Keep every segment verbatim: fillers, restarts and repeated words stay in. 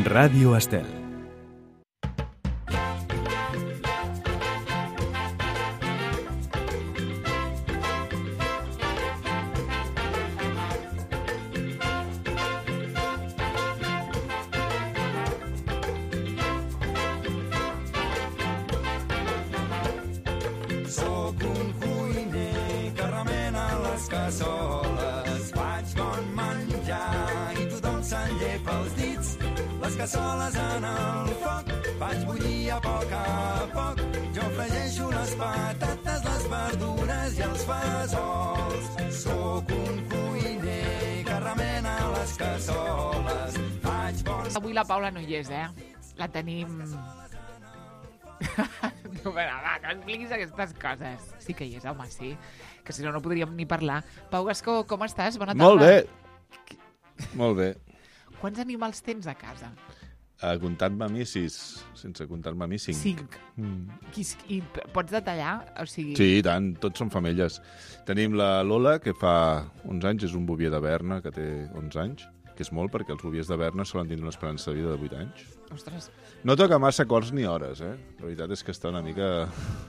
Ràdio Estel. Soc un cuiner que remena les cassoles, faig bon menjar i tothom se'n llepa els dits. Les cassoles en el foc, faig bullir a poc a poc. Jo fregeixo les patates, les verdures i els fesols. Soc un cuiner que remena les cassoles, faig bon... Avui la Paula no hi és, eh? La tenim... No, però, va, que expliquis aquestes coses. Sí que hi és, home, sí. Que si no, no podríem ni parlar. Pau Gascó, com estàs? Bona tarda. Molt bé. Molt bé. Quants animals tens a casa? Uh, comptant-me a mi, sis. Sense comptar-me a mi, cinc. Cinc. Mm. Qui, I pots detallar? O sigui... Sí, i tant. Tots són femelles. Tenim la Lola, que fa onze anys, és un bovier de Berna, que té onze anys, que és molt, perquè els boviers de Berna solen tindre una esperança de vida de vuit anys. Ostres. No toca massa acords ni hores, eh? La veritat és que està una mica...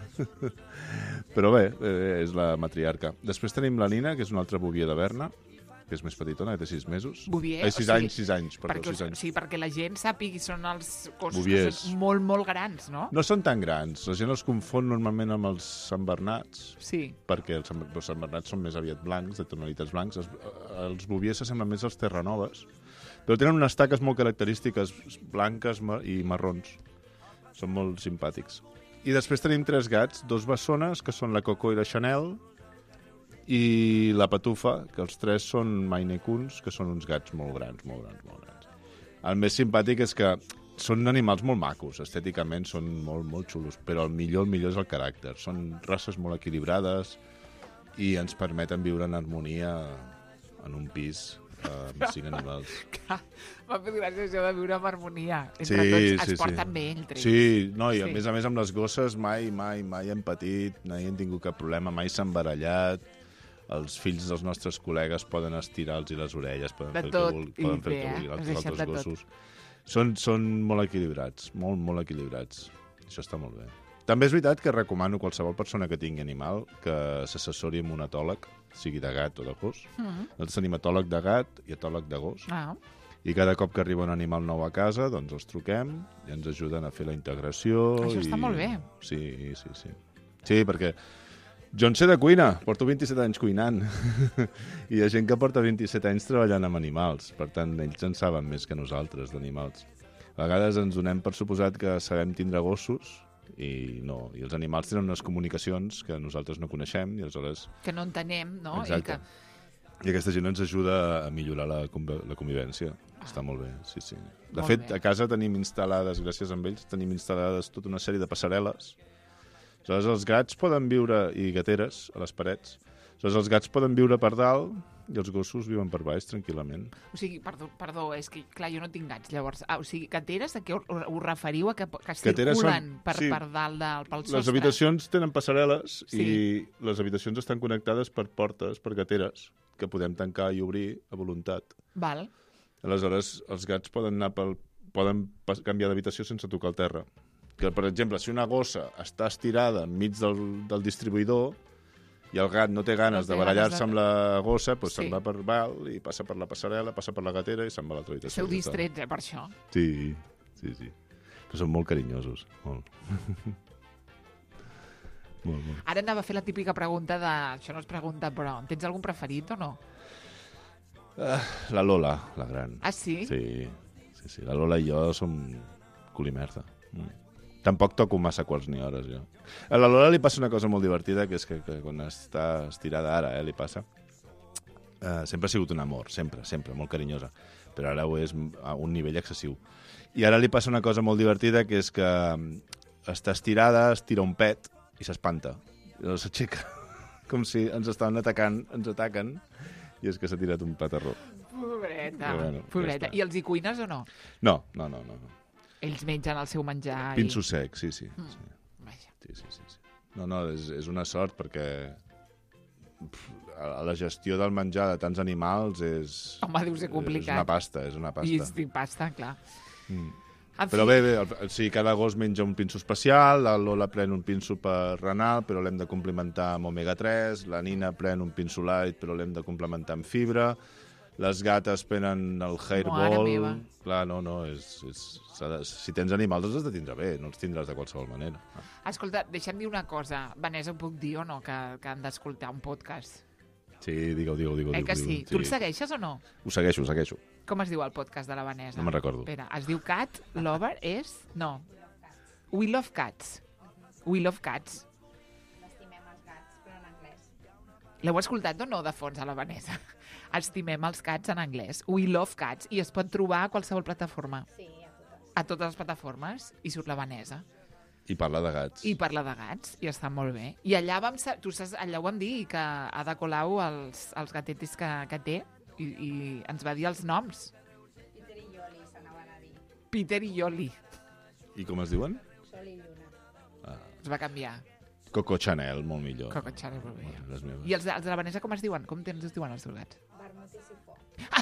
Però bé, eh, és la matriarca. Després tenim la Nina, que és una altra bovier de Berna, que és més petitona, que té sis mesos. Bovier? Eh, sis o sigui, anys, sis anys, perdó, perquè, sis anys. Sí, perquè la gent sàpigui són els cossos Boviers. que són molt, molt grans, no? No són tan grans. La gent els confon normalment amb els Sant Bernats, Sí. perquè els Sant, els Sant Bernats són més aviat blancs, de tonalitats blancs. Els, els boviers s'assemblen més als terranoves, però tenen unes taques molt característiques, blanques i marrons. Són molt simpàtics. I després tenim tres gats, dos bessones, que són la Coco i la Chanel, i la Patufa, que els tres són Maine Coons, que són uns gats molt grans, molt grans, molt grans. El més simpàtic és que són animals molt macos, estèticament són molt, molt xulos, però el millor, el millor és el caràcter. Són races molt equilibrades i ens permeten viure en harmonia en un pis uh, amb cinc animals. M'ha fet gràcia això de viure en harmonia. Entre Sí, tots sí, es porten sí. bé entre ells. Sí, no, i a Sí. més a més amb les gosses mai, mai, mai hem patit, mai hem tingut cap problema, mai s'han barallat. Els fills dels nostres col·legues poden estirar-los i les orelles, poden De fer tot, el que, vul- i poden fer bé, el que eh? vulguin Has els deixat altres de tot. gossos. Són, són molt equilibrats, molt, molt equilibrats. Això està molt bé. També és veritat que recomano a qualsevol persona que tingui animal que s'assessori amb un etòleg, sigui de gat o de gos. Mm. Nosaltres tenim etòleg de gat i etòleg de gos. Ah, I cada cop que arriba un animal nou a casa, doncs els truquem i ens ajuden a fer la integració. Això està i... molt bé. Sí, sí, sí. Sí, perquè jo en sé de cuina, porto vint-i-set anys cuinant. I hi ha gent que porta vint-i-set anys treballant amb animals. Per tant, ells en saben més que nosaltres d'animals. A vegades ens donem per suposat que sabem tindre gossos i no. I els animals tenen unes comunicacions que nosaltres no coneixem i aleshores... que no entenem, no? Exacte. I que... I aquesta gent ens ajuda a millorar la, conve- la convivència. Ah. Està molt bé, sí, sí. De Molt fet, bé. a casa tenim instal·lades, gràcies a ells, tenim instal·lades tota una sèrie de passarel·les. Aleshores, els gats poden viure, i gateres, a les parets. Aleshores, els gats poden viure per dalt i els gossos viuen per baix, tranquil·lament. O sigui, perdó, perdó, és que, clar, jo no tinc gats, llavors. Ah, o sigui, cateres, a què us, us referiu? A que, que Cateres circulen són- per, sí. per dalt del, pel sostre? Les habitacions tenen passarel·les Sí. i les habitacions estan connectades per portes, per gateres, que podem tancar i obrir a voluntat. Val. Aleshores, els gats poden anar pel, poden pas, canviar d'habitació sense tocar el terra. Que, per exemple, si una gossa està estirada enmig del, del distribuïdor i el gat no té ganes No té de barallar-se ganes de- amb la gossa, doncs Sí. se'n va per dalt i passa per la passarel·la, passa per la gatera i se'n va a l'altra habitació. Sou Ja està. distrets, eh, per això. Sí, sí, sí. Però són molt carinyosos, molt. molt, molt. Ara anava a fer la típica pregunta de... Això no es pregunta, però tens algun preferit o no? Ah, la Lola, la gran. Ah, sí? Sí, sí, sí. La Lola i jo som culimerda. Mm. Tampoc toco massa quarts ni hores, jo. A la Lola li passa una cosa molt divertida, que és que, que quan està estirada ara, eh, li passa. Uh, sempre ha sigut un amor, sempre, sempre, molt carinyosa. Però ara ho és a un nivell excessiu. I ara li passa una cosa molt divertida, que és que està estirada, es tira un pet i s'espanta. I llavors s'aixeca, com si ens estaven atacant, ens ataquen, i és que s'ha tirat un patarró. Pobreta, Però bueno, ja pobreta. està. I els hi cuines o no? No, no, no, no. no. Ells mengen el seu menjar Pinso i... sec, sí, sí. Mm. sí. Vaja. Sí, sí, sí, sí. No, no, és, és una sort perquè pf, a la gestió del menjar de tants animals és... Home, deu ser complicat. És una pasta, és una I pasta. estic pasta, clar. Mm. En Però fi, bé, bé, el, sí, cada gos menja un pinso especial, la Lola pren un pinso per renal, però l'hem de complementar amb omega tres, la Nina pren un pinso light, però l'hem de complementar amb fibra, les gates prenen el Mare hairball... meva. Clar, no, no, és, és, s'ha de, si tens animals els has de tindre bé, no els tindràs de qualsevol manera. escolta, deixa'm dir una cosa. Vanessa, ho puc dir o no, que, que han d'escoltar un podcast? Sí, digue-ho, digue-ho, digue-ho. Eh que digue-ho, sí? Tu el segueixes o no? Ho segueixo, ho segueixo. Com es diu el podcast de la Vanessa? No me'n recordo. Espera, es diu Cat Lover? És? No. We Love Cats. We Love Cats. Estimem els gats, però en anglès. L'heu escoltat o no, de fons, a la Vanessa? Estimem els cats en anglès. We Love Cats. I es pot trobar a qualsevol plataforma. Sí, a totes. A totes les plataformes. I surt la Vanessa. I parla de gats. I parla de gats. I està molt bé. I allà vam... sa- Tu saps, allà ho vam dir, que Ada Colau, els, els gatetis que, que té, i, i ens va dir els noms. Peter i Yoli s'anaven a dir. Peter i Yoli. I com es diuen? Sol i lluna. Ah, Es va canviar. Coco Chanel, molt millor. Coco Chanel, molt bé. Bueno, les meves. I els, de- els de la Vanessa com es diuen? Com tens es diuen els teus gats? Vermut i sifó.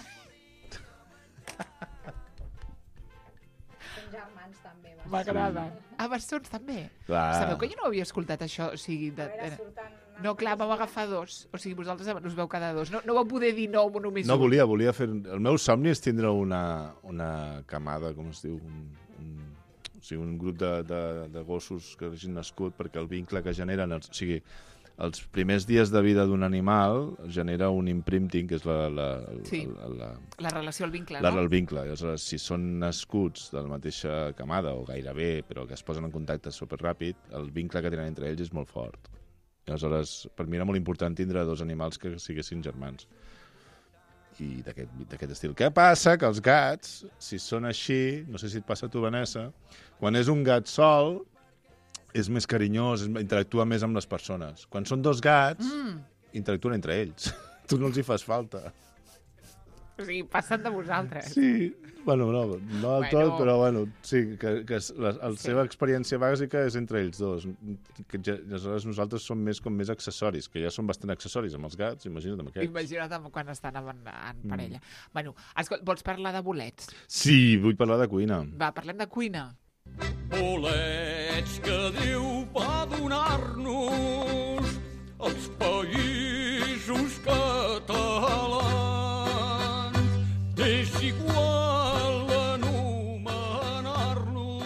Són germans també. va. M'agrada. Ah, bastons també. Clar. Sabeu que jo no havia escoltat això? O sigui, de, A veure, de... surten... No, clar, vam agafar dos. O sigui, vosaltres us veu cada dos. No, no vau poder dir no, només No, un. volia, volia fer... El meu somni és tindre una, una camada, com es diu, un, un, o sigui, un grup de, de, de gossos que hagin nascut, perquè el vincle que generen... Els, o sigui, els primers dies de vida d'un animal genera un imprinting, que és la, la, Sí. la, la, La relació, el vincle, la, no? el vincle. Aleshores, si són nascuts de la mateixa camada, o gairebé, però que es posen en contacte superràpid, el vincle que tenen entre ells és molt fort. I aleshores, per mi era molt important tindre dos animals que siguessin germans. I d'aquest d'aquest estil. Què passa? Que els gats, si són així, no sé si et passa a tu, Vanessa, quan és un gat sol, és més carinyós, interactua més amb les persones. Quan són dos gats, Mm. interactuen entre ells. Tu no els hi fas falta. O sigui, passen de vosaltres. Sí, bueno, no, no del Bueno. tot, però bueno, sí, que, que la, la Sí. seva experiència bàsica és entre ells dos. Que ja, aleshores nosaltres som més com més accessoris, que ja són bastant accessoris amb els gats, imagina't amb aquests. Imagina't amb quan estan en, en Mm. parella. Bueno, escolta, vols parlar de bolets? Sí, vull parlar de cuina. Va, parlem de cuina. Bolets que Déu va donar-nos als països catalans. És igual anomenar-nos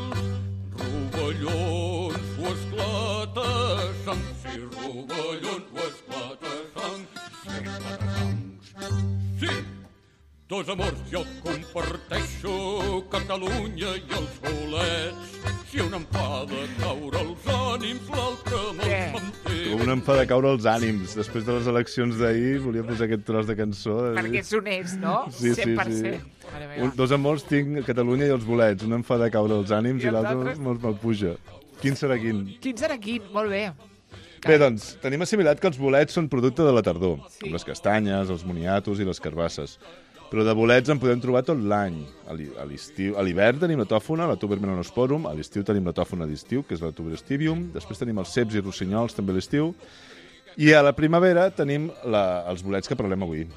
rovellons o esclata-sang. Sí, rovellons o esclata-sang. Sí, esclata-sangs. Sí, dos amors jo comparteixo, Catalunya i els bolets. Si un em fa de caure els ànims, l'altre me'ls Què? manté. Com un em fa de caure els ànims. Després de les eleccions d'ahir volia posar aquest tros de cançó. Perquè sonés, no? Sí, sí, cent per sí. cent. Mare meva. Un, dos amors tinc Catalunya i els bolets. Un em fa de caure els ànims I i, els l'altre altres? me'l me'l puja. Quin serà quin? Quin serà quin? Molt bé. Bé, doncs, tenim assimilat que els bolets són producte de la tardor, Sí. com les castanyes, els moniatos i les carbasses. Però de bolets en podem trobar tot l'any. A l'i- a l'estiu- a l'hivern tenim la tòfona, la tuber melanosporum, a l'estiu tenim la tòfona d'estiu, que és la tuber stivium, després tenim els ceps i rossinyols, també a l'estiu, i a la primavera tenim la, els bolets que parlem avui.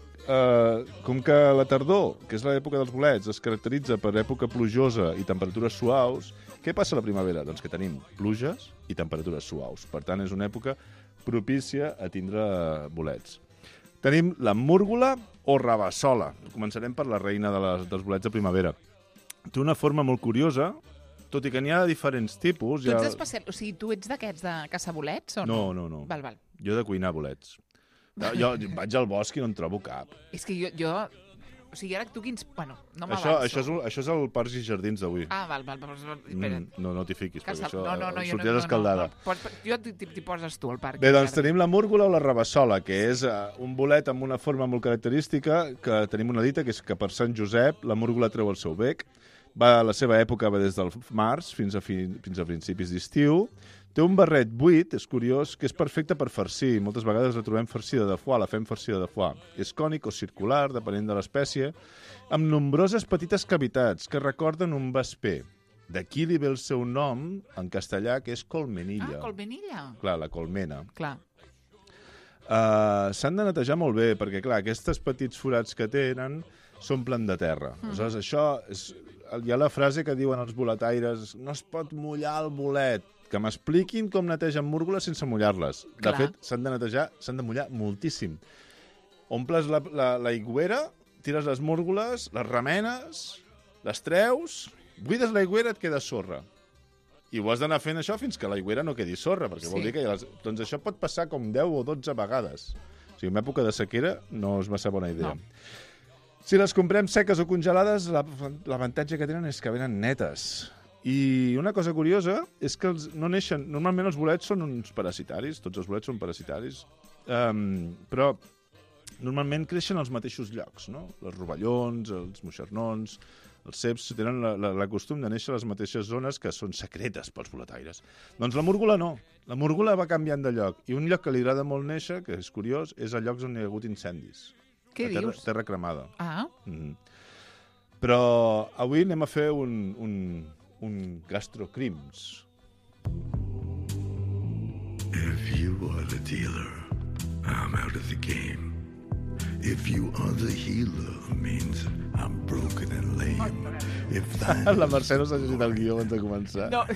Uh, com que la tardor, que és l'època dels bolets, es caracteritza per època plujosa i temperatures suaus, què passa a la primavera? Doncs que tenim pluges i temperatures suaus. Per tant, és una època propícia a tindre bolets. Tenim la múrgola o rabassola. Començarem per la reina de les, dels bolets de primavera. Té una forma molt curiosa, tot i que n'hi ha de diferents tipus. Tu hi ha... ets especial... O sigui, tu ets d'aquests de caçar bolets o No, no? no, no. Val, val. Jo de cuinar bolets. Jo vaig al bosc i no en trobo cap. És que jo... jo... O sigui, ara tu quins... Bueno, no Això, m'avanço. això, és, un- això és el Parcs i Jardins d'avui. Ah, val, val. val, val espera't. Mm, no, no t'hi fiquis, perquè Caça... això No, no, no, jo no, sortiràs no, escaldada. no, no. Pots, jo t'hi t'hi poses tu al parc. Bé, doncs encara. tenim la múrgola o la rabassola, que és uh, un bolet amb una forma molt característica, que tenim una dita, que és que per Sant Josep la múrgola treu el seu bec. Va, la seva època va des del març fins a, fi, fins a principis d'estiu. Té un barret buit, és curiós, que és perfecte per farcir. Moltes vegades la trobem farcida de foie, la fem farcida de foie. És cònic o circular, depenent de l'espècie, amb nombroses petites cavitats que recorden un vesper. D'aquí li ve el seu nom, en castellà, que és colmenilla. Ah, colmenilla. Clar, la colmena. Clar. Uh, S'han de netejar molt bé, perquè, clar, aquests petits forats que tenen s'omplen de terra. Mm. Aleshores, això és, hi ha la frase que diuen els boletaires, no es pot mullar el bolet, que m'expliquin com netegen múrgoles sense mullar-les. De Clar. fet, s'han de netejar, s'han de mullar moltíssim. Omples la, la, la aigüera, tires les múrgoles, les remenes, les treus, buides l'aigüera, et queda sorra. I ho has d'anar fent això fins que l'aigüera no quedi sorra, perquè Sí. vol dir que... Les... Doncs això pot passar com deu o dotze vegades. O sigui, en època de sequera no és massa bona idea. No. Si les comprem seques o congelades, la- l'avantatge que tenen és que venen netes. I una cosa curiosa és que els, no neixen... Normalment els bolets són uns parasitaris, tots els bolets són parasitaris, um, però normalment creixen als mateixos llocs, no? Les rovellons, els moixernons, els ceps tenen la, la, la costum de néixer a les mateixes zones que són secretes pels boletaires. Doncs la múrgola no. La múrgola va canviant de lloc. I un lloc que li agrada molt néixer, que és curiós, és a llocs on hi ha hagut incendis. Què a terra, dius? Terra cremada. Ah, Mm. Però avui anem a fer un, un, un gastrocrims. If you are the dealer, I'm out of the game. If you are the healer, means I'm broken and lame. If thine La Mercè no s'ha llegit el guió abans de començar. no.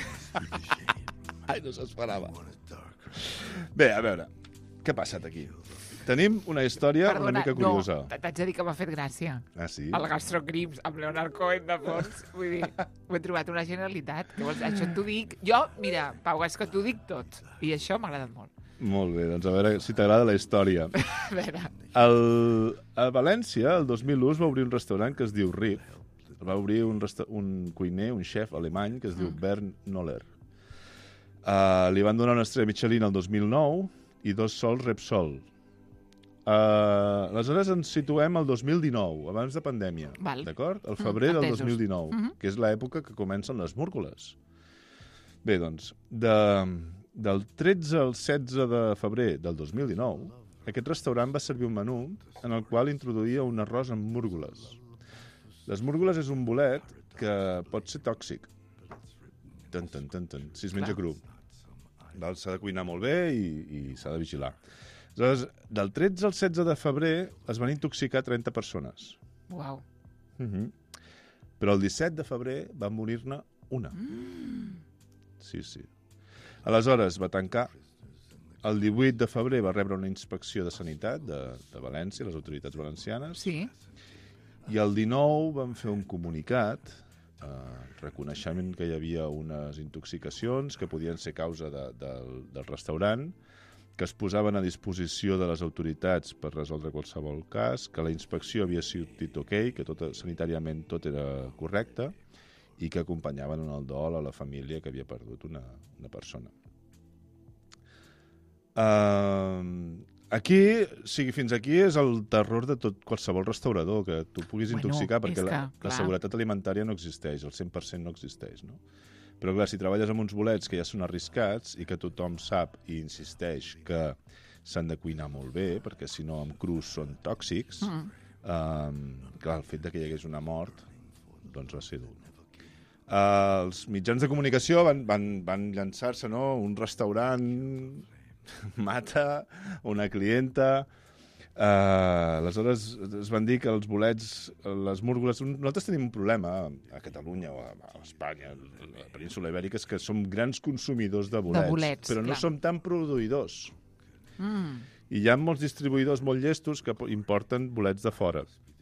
Ai, no s'esperava. Bé, a veure, què ha passat aquí? Tenim una història Perdona, una mica curiosa. no, t'haig de dir que m'ha fet gràcia. Ah, sí? El Gastrocrims amb Leonard Cohen de fons. Vull dir, ho he trobat una genialitat. Que vols? Això t'ho dic... Jo, mira, Pau, és que t'ho dic tot. I això m'ha agradat molt. Molt bé, doncs a veure si t'agrada la història. A veure, El, a València, el dos mil u, es va obrir un restaurant que es diu Rip. El va obrir un, resta un cuiner, un xef alemany, que es diu Bernd Noller. Uh, li van donar una estrella Michelin el dos mil nou i dos sols Repsol. Uh, aleshores ens situem al dos mil dinou, abans de pandèmia, Val. d'acord? El febrer Mm, del entesos. dos mil dinou, Mhm. que és l'època que comencen les múrgoles. Bé, doncs, de, del tretze al setze de febrer del dos mil dinou, aquest restaurant va servir un menú en el qual introduïa un arròs amb múrgoles. Les múrgoles és un bolet que pot ser tòxic. Tan, tan, tan, tan, si es menja Clar. cru. Val? S'ha de cuinar molt bé i, i s'ha de vigilar. Aleshores, del tretze al setze de febrer es van intoxicar trenta persones. uau. Uh -huh. Però el disset de febrer va morir-ne una. Mm. Sí, sí. Aleshores va tancar. El divuit de febrer va rebre una inspecció de sanitat de, de València, les autoritats valencianes, Sí, i el dinou van fer un comunicat eh, reconeixement que hi havia unes intoxicacions que podien ser causa de, de, del restaurant, que es posaven a disposició de les autoritats per resoldre qualsevol cas, que la inspecció havia sortit ok, que tot, sanitàriament tot era correcte, i que acompanyaven en el dol a la família que havia perdut una, una persona. Uh, aquí, o sigui, fins aquí és el terror de tot qualsevol restaurador, que tu puguis Bueno, intoxicar, és perquè la, que, la clar. seguretat alimentària no existeix, el cent per cent no existeix, no? Però clar, si treballes amb uns bolets que ja són arriscats i que tothom sap i insisteix que s'han de cuinar molt bé, perquè si no amb crus són tòxics, mm. eh, clar, el fet de que hi hagués una mort doncs va ser dur. Uh, els mitjans de comunicació van, van, van llançar-se, no? Un restaurant mata una clienta. Uh, aleshores es van dir que els bolets, les múrgoles... Nosaltres tenim un problema a Catalunya o a, a Espanya, a la península ibèrica, és que som grans consumidors de bolets, De bolets, però no clar. som tan produïdors. Mm. I hi ha molts distribuïdors molt llestos que importen bolets de fora.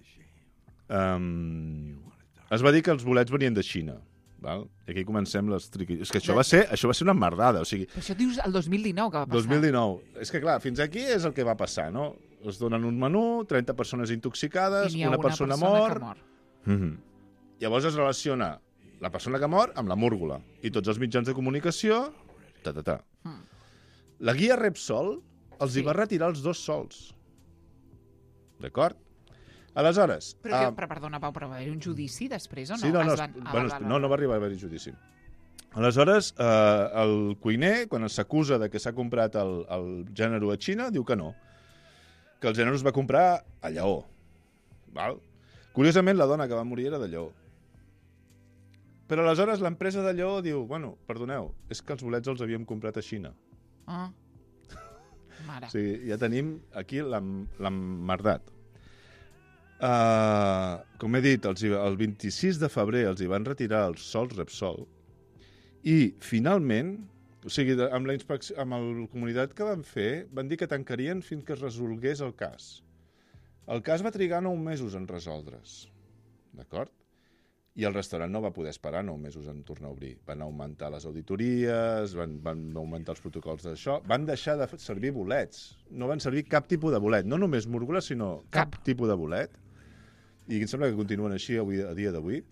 Um, es va dir que els bolets venien de Xina. Val? I aquí comencem les triqui... És que això va ser, això va ser una merdada. O sigui, Però això dius el dos mil dinou que va passar. dos mil dinou. És que clar, fins aquí és el que va passar, no? Es donen un menú, trenta persones intoxicades, I n'hi ha una, una persona, persona mor... que mor. Mm -hmm. Llavors es relaciona la persona que mor amb la múrgola. I tots els mitjans de comunicació... Ta, ta, ta. Mm. La guia Repsol els Sí. hi va retirar els dos sols. D'acord? Aleshores... Però, que, ah, però perdona, Pau, però va haver un judici després o no? Sí, no, no, Es van... es- Ah, bueno, val, val, no, val. no va arribar a haver-hi judici. Aleshores, eh, el cuiner, quan s'acusa de que s'ha comprat el, el gènere a Xina, diu que no. Que el gènere es va comprar a Lleó. Val? Curiosament, la dona que va morir era de Lleó. Però aleshores l'empresa de Lleó diu, bueno, perdoneu, és que els bolets els havíem comprat a Xina. Ah. Mare. O sigui, ja tenim aquí l'em- l'emmerdat. Uh, com he dit, els, hi- el vint-i-sis de febrer els hi van retirar els sols Repsol i, finalment, o sigui, de- amb la inspecció, amb el comunitat que van fer, van dir que tancarien fins que es resolgués el cas. El cas va trigar nou mesos en resoldre's, d'acord? I el restaurant no va poder esperar nou mesos en tornar a obrir. Van augmentar les auditories, van, van augmentar els protocols d'això, van deixar de f- servir bolets. No van servir cap tipus de bolet, no només múrgoles, sinó cap, Cap. tipus de bolet. I em sembla que continuen així avui, a dia d'avui.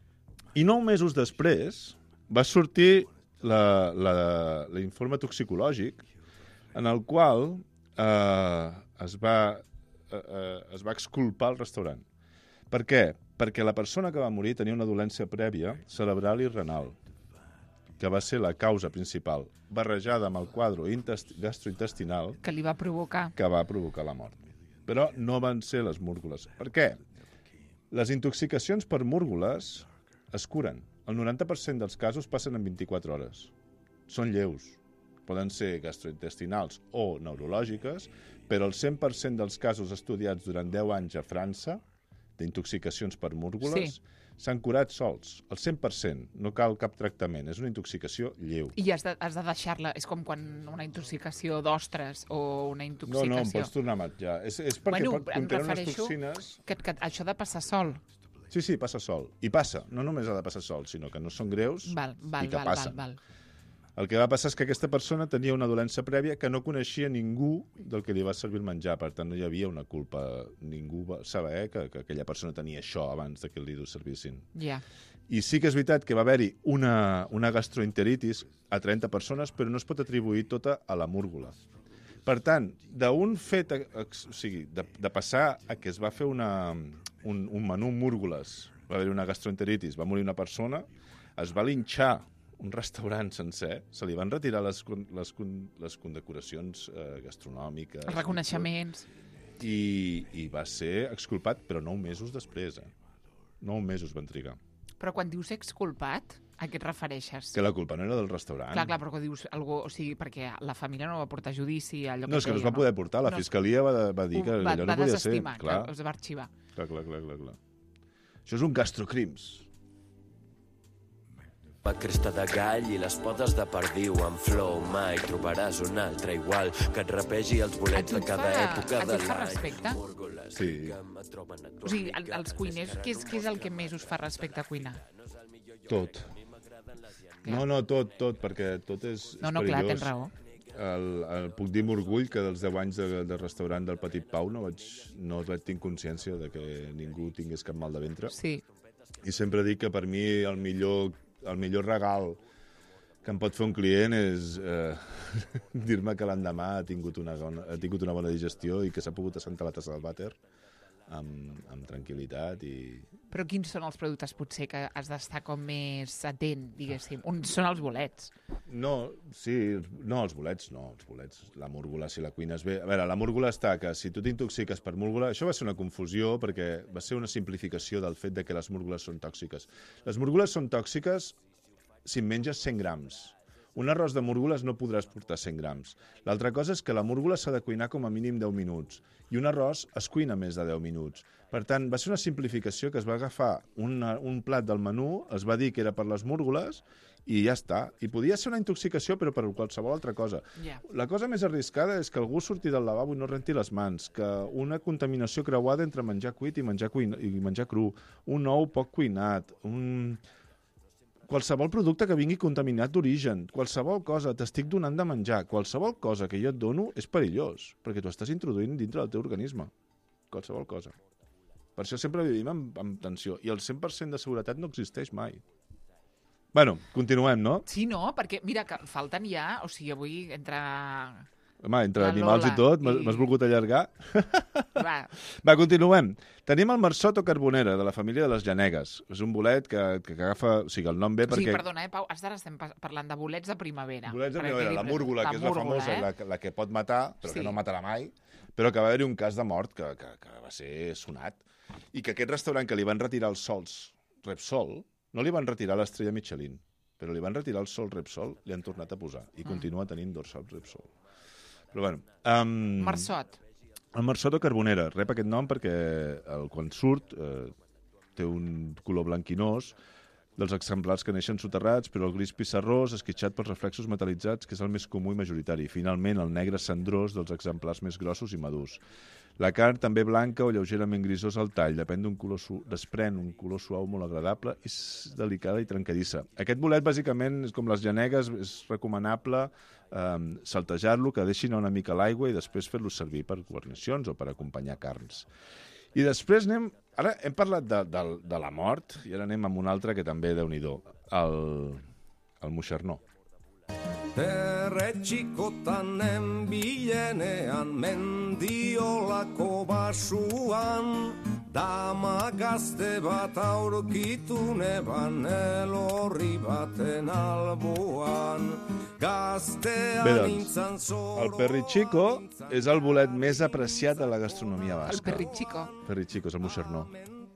I nou mesos després va sortir la- la- l'informe toxicològic en el qual eh, es, va, eh, eh, es va exculpar el restaurant. Per què? Perquè la persona que va morir tenia una dolència prèvia cerebral i renal, que va ser la causa principal, barrejada amb el quadre intest- gastrointestinal Que li va provocar. que va provocar la mort. Però no van ser les múrgoles. Per què? Les intoxicacions per múrgoles es curen. El noranta per cent dels casos passen en vint-i-quatre hores. Són lleus. Poden ser gastrointestinals o neurològiques, però el cent per cent dels casos estudiats durant deu anys a França d'intoxicacions per múrgoles s'han curat sols. El cent per cent. No cal cap tractament. És una intoxicació lleu. I has de, has de deixar-la. És com quan una intoxicació d'ostres o una No, intoxicació... no, em pots tornar a menjar. És, és perquè Bueno, pot em contenir unes refereixo toxines... Que, que això ha de passar sol. Sí, sí, passa sol. I passa. No només ha de passar sol, sinó que no són greus Val, val, i que val, passen. val, val. El que va passar és que aquesta persona tenia una dolència prèvia que no coneixia ningú del que li va servir el menjar. Per tant, no hi havia una culpa. Ningú va saber que, que aquella persona tenia això abans de que li servissin. Ja. I sí que és veritat que va haver-hi una, una gastroenteritis a trenta persones, però no es pot atribuir tota a la múrgola. Per tant, d'un fet, o sigui, de, de passar a que es va fer una, un, un menú múrgoles, va haver-hi una gastroenteritis, va morir una persona, es va linxar un restaurant sencer, se li van retirar les, con- les, con- les condecoracions eh, gastronòmiques. Els reconeixements. I, I va ser exculpat, però nou mesos després. Eh? Nou mesos van trigar. Però quan dius exculpat, a què et refereixes? Que la culpa no era del restaurant. Clar, clar, però que dius algú, o sigui, perquè la família no va portar judici a allò No, que és que no es deia, va poder portar. La No es- fiscalia va, va dir que va, allò va no podia ser. desestimar, Clar, clar, es va arxivar. clar, clar, clar, clar, clar. Això és un gastrocrims. La cresta de gall i les potes de perdiu amb flow, mai trobaràs un altre igual que et rapegi els A bolets tu de et cada fa- època a tu de et fa l'any. respecte? Múrgoles Sí. que em troben a O sigui, el- els cuiners, què és, què és el que més us fa respecte a cuinar? Tot. No, no, tot, tot, perquè tot és, No, no, és clar, perillós. tens raó. El, el, puc dir amb orgull que dels deu anys de, de restaurant del Petit Pau no vaig, no vaig tenir consciència de que ningú tingués cap mal de ventre. Sí. I sempre dic que per mi el millor, el millor regal que em pot fer un client és eh, dir-me que l'endemà ha tingut, una, bona- ha tingut una bona digestió i que s'ha pogut assentar a la tassa del vàter amb, amb tranquil·litat i... Però quins són els productes potser que has d'estar com més atent, diguéssim? On són els bolets? No, sí, no, els bolets no, els bolets. La múrgola, si la cuines bé... A veure, la múrgola està que si tu t'intoxiques per múrgola... Això va ser una confusió perquè va ser una simplificació del fet de que les múrgoles són tòxiques. Les múrgoles són tòxiques si en menges cent grams. Un arròs de múrgoles no podràs portar cent grams. L'altra cosa és que la múrgola s'ha de cuinar com a mínim deu minuts i un arròs es cuina més de deu minuts. Per tant, va ser una simplificació que es va agafar una, un plat del menú, es va dir que era per les múrgoles i ja està. I podia ser una intoxicació, però per qualsevol altra cosa. Ja. La cosa més arriscada és que algú surti del lavabo i no renti les mans, que una contaminació creuada entre menjar cuit i menjar, cuina, i menjar cru, un ou poc cuinat, un... qualsevol producte que vingui contaminat d'origen, qualsevol cosa, t'estic donant de menjar, qualsevol cosa que jo et dono és perillós, perquè tu estàs introduint dintre del teu organisme. Qualsevol cosa. Per això sempre vivim amb, amb tensió. I el cent per cent de seguretat no existeix mai. Bueno, continuem, no? Sí, no, perquè mira que falten ja, o sigui, avui entre... Home, entre La animals Lola i tot, m'has i- m'has volgut allargar. Va, Va, continuem. Tenim el marsot o carbonera, de la família de les llanegues. És un bolet que, que agafa... O sigui, el nom ve o sigui, perquè... perdona, eh, Pau, ara estem pa- parlant de bolets de primavera. Bolets de Per primavera, la equilibri- múrgola, que és la múrgola, famosa, eh? la, que- la que pot matar, però Sí. que no matarà mai, però que va haver-hi un cas de mort que, que, que va ser sonat. I que aquest restaurant que li van retirar els sols Repsol, no li van retirar l'estrella Michelin, però li van retirar el sol Repsol, li han tornat a posar, i Mm. continua tenint dorsal Repsol. Però bueno... Um, Marsot. El marsoto carbonera rep aquest nom perquè el, quan surt eh, té un color blanquinós dels exemplars que neixen soterrats, però el gris pissarrós esquitxat pels reflexos metal·litzats, que és el més comú i majoritari. Finalment, el negre cendrós dels exemplars més grossos i madurs. La carn també blanca o lleugerament grisós al tall, depèn d'un color su... desprèn un color suau molt agradable i delicada i trencadissa. Aquest bolet, bàsicament, és com les llanegues, és recomanable eh, saltejar-lo, que deixin una mica l'aigua i després fer-lo servir per guarnicions o per acompanyar carns. I després anem... Ara hem parlat de, de, de la mort i ara anem amb un altre que també, Déu-n'hi-do, el, el moixernó. Erretxikotanen bilenean mendiolako basuan dama gazte bat aurkitu neban elorri baten alboan. Bé, doncs, el perritxico és el bolet més apreciat de la gastronomia basca. El perritxico. Perritxico, és el moixernó.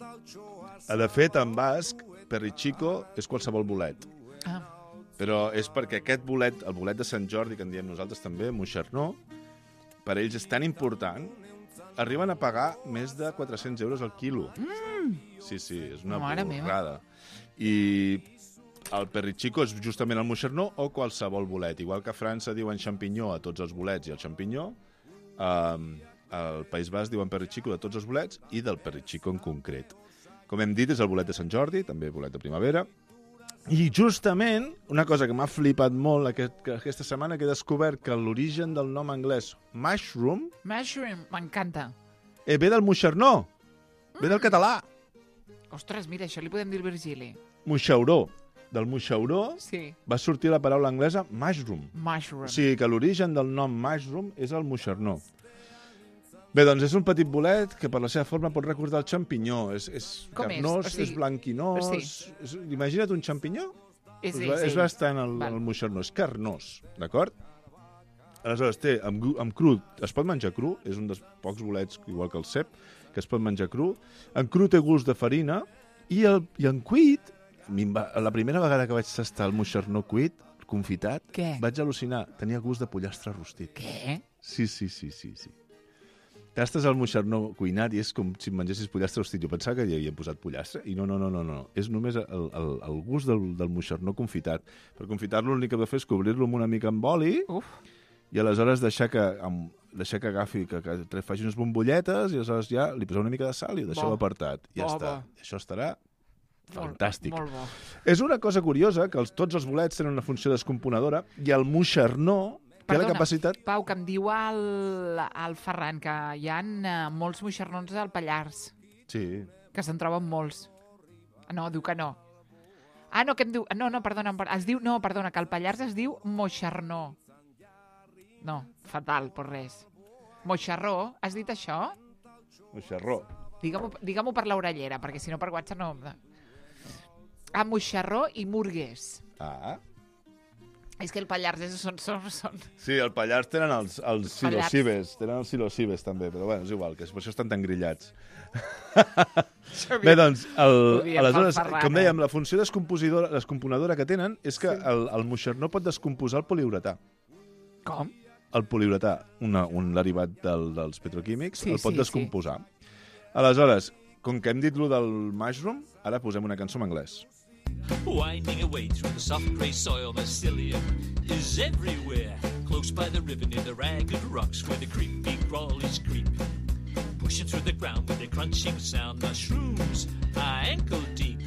De fet, en basc, perritxico és qualsevol bolet. Ah. Però és perquè aquest bolet, el bolet de Sant Jordi, que en diem nosaltres també, moixernó, per ells és tan important, arriben a pagar més de quatre-cents euros al quilo. Mm. Sí, sí, és una Mare borrada. I el perritxico és justament el moixernó o qualsevol bolet. Igual que a França diuen xampinyó a tots els bolets i el xampinyó, eh, al País Basc diuen perritxico de tots els bolets i del perritxico en concret. Com hem dit, és el bolet de Sant Jordi, també bolet de primavera. I justament, una cosa que m'ha flipat molt aquest, que aquesta setmana, que he descobert que l'origen del nom anglès mushroom... Mushroom, m'encanta. Eh, ve del moixernó, ve del català. Ostres, mira, això li podem dir al Virgili. Moixauró. Del moixauró sí. va sortir la paraula anglesa mushroom. Mushroom. O sigui que l'origen del nom mushroom és el moixernó. Bé, doncs és un petit bolet que per la seva forma pot recordar el xampinyó. És, és carnós, és? O sigui, és blanquinós... Sí. És, imagina't un xampinyó. És, és, és, és bastant el, el moixernó. És carnós, d'acord? Aleshores, té, amb, amb cru, es pot menjar cru, és un dels pocs bolets, igual que el cep, que es pot menjar cru. En cru té gust de farina i, el, i en cuit, la primera vegada que vaig tastar el moixernó cuit, confitat, Què? vaig al·lucinar. Tenia gust de pollastre rostit. Què? Sí, sí, sí, sí, sí. Tastes el moixernó cuinat i és com si mengessis pollastre rostit. Jo pensava que hi havia posat pollastre i no, no, no, no, no. És només el, el, el gust del, del moixernó confitat. Per confitar-lo l'únic que he de fer és cobrir-lo amb una mica amb oli. Uf. I aleshores deixar que, amb, deixar que agafi, que, que faci unes bombolletes i aleshores ja li poseu una mica de sal i ho deixeu bo. apartat. I ja bo, està. Bo. Això estarà fantàstic. Molt, molt bo. És una cosa curiosa que els, tots els bolets tenen una funció descomponedora i el moixernó té Perdona, la capacitat... Pau, que em diu el, el Ferran que hi ha uh, molts moixernons al Pallars. Sí. Que se'n troben molts. No, diu que no. Ah, no, que em diu... No, no, perdona, es diu... No, perdona, que al Pallars es diu moixernó. No, fatal, per res. Moixerró, has dit això? Moixerró. Digue-m'ho digue per l'orellera, perquè si no per WhatsApp no... Ah, moixerró i murgues. Ah. És que el Pallars és, són, són, són... Sí, el Pallars tenen els, els psilocibes, tenen els psilocibes també, però bueno, és igual, que per això estan tan grillats. Bé, doncs, el, aleshores, Ferran, com dèiem, la funció descompositora, descomponedora que tenen és que sí. el, el moixernó pot descomposar el poliuretà. Com? El poliuretà, una, un derivat del, dels petroquímics, sí, el pot sí, descomposar. Sí. Aleshores, com que hem dit lo del mushroom, ara posem una cançó en anglès. Winding away through the soft grey soil, the psyllium is everywhere. Close by the river near the ragged rocks where the creepy crawlies creep. Pushing through the ground with a crunching sound, mushrooms are ankle deep.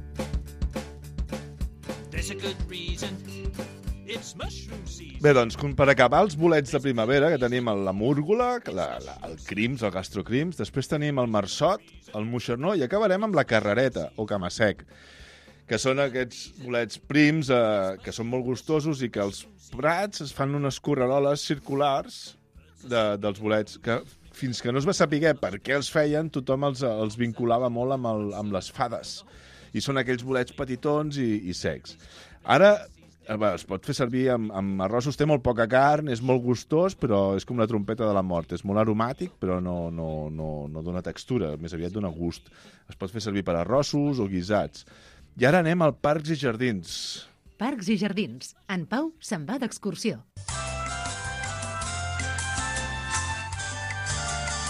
There's a good reason. It's mushroom season. Bé, doncs, per acabar els bolets de primavera, que tenim la múrgola, la, la, el crims, el gastrocrims, després tenim el marsot, el moixernó, i acabarem amb la carrereta, o cama-sec, que són aquests bolets prims eh, que són molt gustosos i que als prats es fan unes correroles circulars de, dels bolets que fins que no es va saber per què els feien, tothom els, els vinculava molt amb, el, amb les fades. I són aquells bolets petitons i, i secs. Ara eh, es pot fer servir amb, amb arrossos, té molt poca carn, és molt gustós, però és com la trompeta de la mort. És molt aromàtic, però no, no, no, no dona textura, més aviat dona gust. Es pot fer servir per arrossos o guisats. I ara anem al Parcs i Jardins. Parcs i Jardins. En Pau se'n va d'excursió.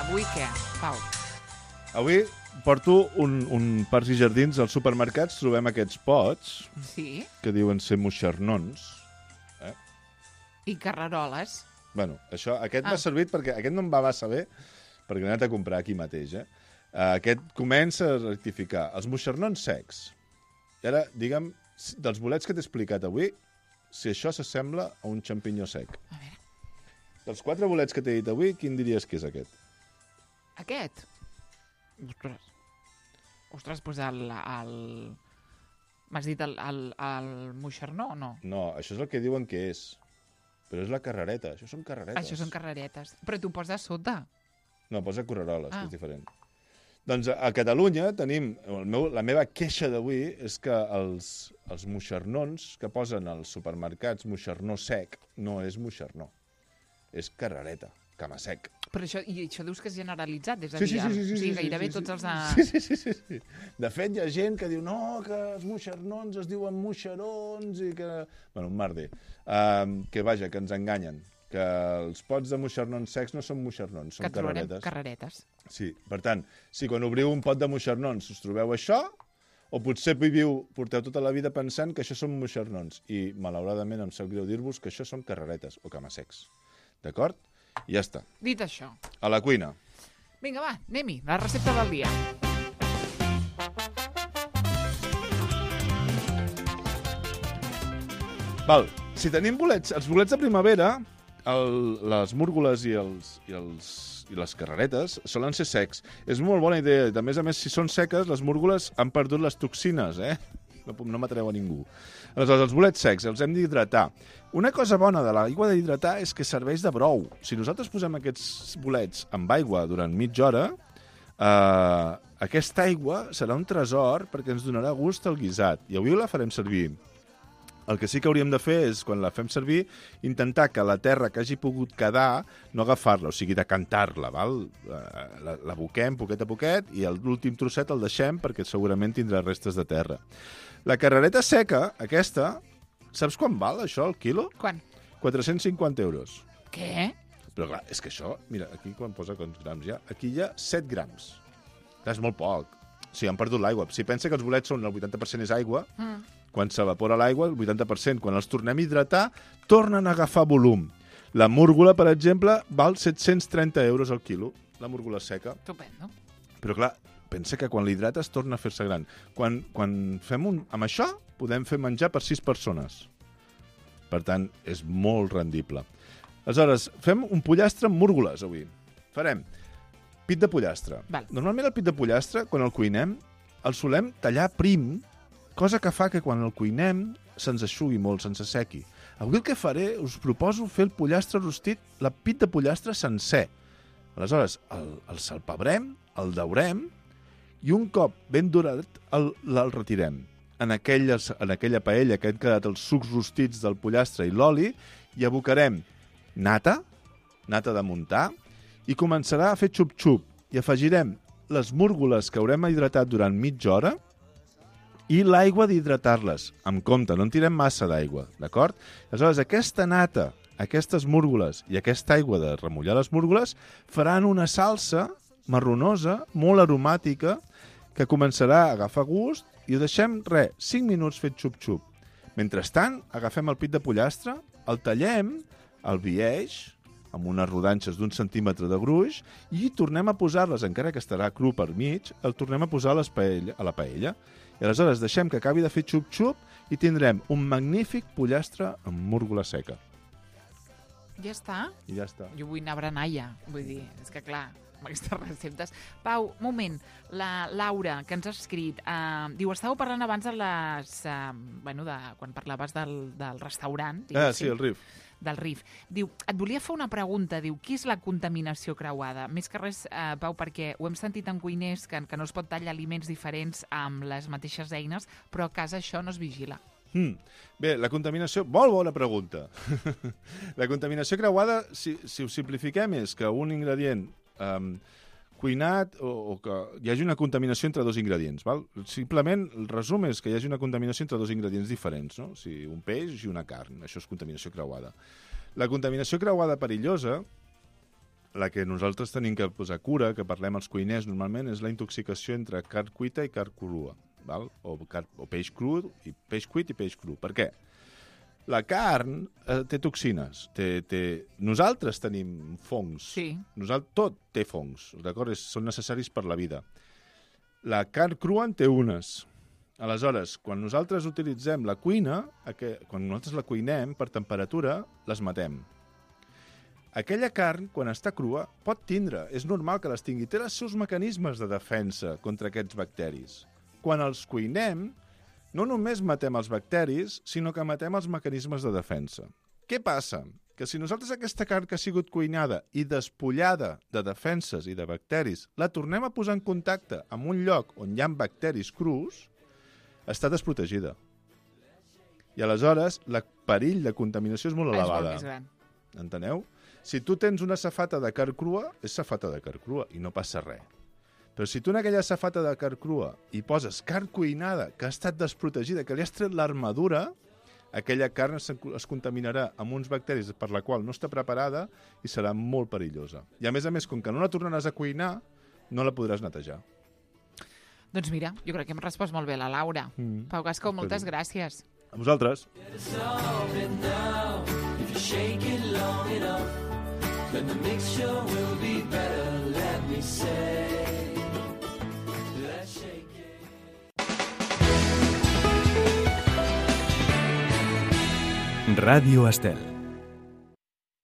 avui què, Pau? Avui porto un, un parcs i jardins. Als supermercats trobem aquests pots Sí? que diuen ser moixernons. I carreroles. Bueno, això, aquest Ah. m'ha servit perquè aquest no em va massa bé, perquè l'he anat a comprar aquí mateix, eh? Uh, aquest comença a rectificar. Els moixernons secs. I ara, digue'm, si- dels bolets que t'he explicat avui, si això s'assembla a un xampinyó sec. A veure. Dels quatre bolets que t'he dit avui, quin diries que és aquest? Aquest? Ostres. Ostres, doncs el... el... M'has dit el, el, el moixernó o no? No, això és el que diuen que és. Però és la carrereta. Això són carreretes. Això són carreretes. Però t'ho poses a sota. No, posa correroles, Ah. que és diferent. Doncs a, a Catalunya tenim... El meu, la meva queixa d'avui és que els, els moixernons que posen als supermercats moixernó sec no és moixernó. És carrereta, cama sec. Però això, i això dius que és generalitzat, és a Sí, dir, sí, sí, sí, el- sí, o sigui, sí, gairebé sí, tots sí. els de... Sí, sí, sí, sí, sí. De fet, hi ha gent que diu no, que els moixernons es diuen moixerons i que... Bueno, un merder. Uh, que, vaja, que ens enganyen. Que els pots de moixernons secs no són moixernons, són que trobarem carreretes. carreretes. Sí, per tant, si quan obriu un pot de moixernons us trobeu això, o potser viviu, porteu tota la vida pensant que això són moixernons, i malauradament em sap greu dir-vos que això són carreretes o camassecs. D'acord? I ja està. Dit això, A la cuina. vinga, va, anem-hi, la recepta del dia. Val, si tenim bolets, els bolets de primavera, el, les múrgoles i, els, i, els, i les carreretes solen ser secs. És molt bona idea. A més a més, si són seques, les múrgoles han perdut les toxines, eh? No, no matareu a ningú. Aleshores, els bolets secs els hem d'hidratar. Una cosa bona de l'aigua d'hidratar és que serveix de brou. Si nosaltres posem aquests bolets amb aigua durant mitja hora, eh, aquesta aigua serà un tresor perquè ens donarà gust al guisat. I avui la farem servir. El que sí que hauríem de fer és, quan la fem servir, intentar que la terra que hagi pogut quedar no agafar-la, o sigui, decantar-la, val? La, la boquem poquet a poquet i l'últim trosset el deixem perquè segurament tindrà restes de terra. La carrereta seca, aquesta, saps quan val això, el quilo? Quan? quatre-cents cinquanta euros. Què? Però clar, és que això, mira, aquí quan posa quants grams hi ha, aquí hi ha set grams. Clar, és molt poc. O sigui, han perdut l'aigua. Si pensa que els bolets són el vuitanta per cent és aigua, Mm. quan s'evapora l'aigua, el vuitanta per cent. Quan els tornem a hidratar, tornen a agafar volum. La múrgola, per exemple, val set-cents trenta euros al quilo, la múrgola seca. Estupendo. Però clar, pensa que quan l'hidrates torna a fer-se gran. Quan, quan fem un... Amb això podem fer menjar per sis persones. Per tant, és molt rendible. Aleshores, fem un pollastre amb múrgoles avui. Farem pit de pollastre. Val. Normalment el pit de pollastre, quan el cuinem, el solem tallar prim, cosa que fa que quan el cuinem se'ns eixugui molt, se'ns assequi. Avui el que faré, us proposo fer el pollastre rostit, la pit de pollastre sencer. Aleshores, el, el salpebrem, el daurem, i un cop ben durat el, el retirem. En, aquelles, en aquella paella que han quedat els sucs rostits del pollastre i l'oli, hi abocarem nata, nata de muntar, i començarà a fer xup-xup. I afegirem les múrgoles que haurem hidratat durant mitja hora i l'aigua d'hidratar-les. Amb compte, no en tirem massa d'aigua, d'acord? Aleshores, aquesta nata, aquestes múrgoles i aquesta aigua de remullar les múrgoles faran una salsa marronosa, molt aromàtica, que començarà a agafar gust i ho deixem, res, cinc minuts fet xup-xup. Mentrestant, agafem el pit de pollastre, el tallem, el bieix, amb unes rodanxes d'un centímetre de gruix, i tornem a posar-les, encara que estarà cru per mig, el tornem a posar a, les paella, a la paella. I aleshores deixem que acabi de fer xup-xup i tindrem un magnífic pollastre amb múrgola seca. Ja està? I ja està. Jo vull anar a berenar ja. Vull dir, és que clar, amb aquestes receptes... Pau, moment, la Laura, que ens ha escrit, eh, diu, estàveu parlant abans de les... Eh, bueno, de, quan parlaves del, del restaurant. Ah, sí, el Rif. Del R I F. Diu, et volia fer una pregunta, diu, què és la contaminació creuada? Més que res, eh, Pau, perquè ho hem sentit en cuiners que, que no es pot tallar aliments diferents amb les mateixes eines, però a casa això no es vigila. Mm. Bé, la contaminació... Molt bona pregunta. La contaminació creuada, si, si ho simplifiquem, és que un ingredient um, cuinat o, o que hi hagi una contaminació entre dos ingredients. Val? Simplement, el resum és que hi hagi una contaminació entre dos ingredients diferents, no? O sigui, un peix i una carn. Això és contaminació creuada. La contaminació creuada perillosa la que nosaltres tenim que posar cura, que parlem els cuiners normalment, és la intoxicació entre carn cuita i carn crua, val? O, car o peix cru, i peix cuit i peix cru. Per què? La carn eh, té toxines. Té, té... Nosaltres tenim fongs. Sí. Nosaltres, tot té fongs, d'acord? Són necessaris per la vida. La carn crua en té unes. Aleshores, quan nosaltres utilitzem la cuina, quan nosaltres la cuinem per temperatura, les matem. Aquella carn, quan està crua, pot tindre, és normal que les tingui, té els seus mecanismes de defensa contra aquests bacteris. Quan els cuinem, no només matem els bacteris, sinó que matem els mecanismes de defensa. Què passa? Que si nosaltres aquesta carn que ha sigut cuinada i despullada de defenses i de bacteris, la tornem a posar en contacte amb un lloc on hi ha bacteris crus, està desprotegida. I aleshores, el perill de contaminació és molt elevada. És molt més gran. Enteneu? Si tu tens una safata de carn crua, és safata de carn crua i no passa res. Però si tu en aquella safata de carn crua hi poses carn cuinada que ha estat desprotegida, que li has tret l'armadura, aquella carn es, es contaminarà amb uns bacteris per la qual no està preparada i serà molt perillosa. I a més a més, com que no la tornaràs a cuinar, no la podràs netejar. Doncs mira, jo crec que hem respost molt bé la Laura. Mm. Pau Gascó, moltes gràcies. A vosaltres. Ràdio Estel.